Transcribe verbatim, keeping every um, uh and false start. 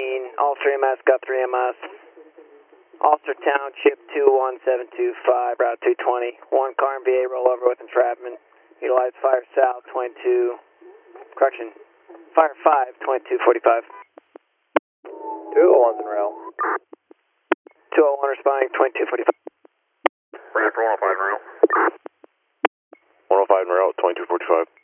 fifteen, Ulster M S, got three M S. Ulster Township two one seven two five, Route two twenty. One car and V A rollover with entrapment. Utilize fire south twenty-two, correction, fire five twenty-two forty-five. two oh one's in rail. two oh one responding twenty-two forty-five. Ready for one oh five in rail. one oh five in rail, twenty-two forty-five.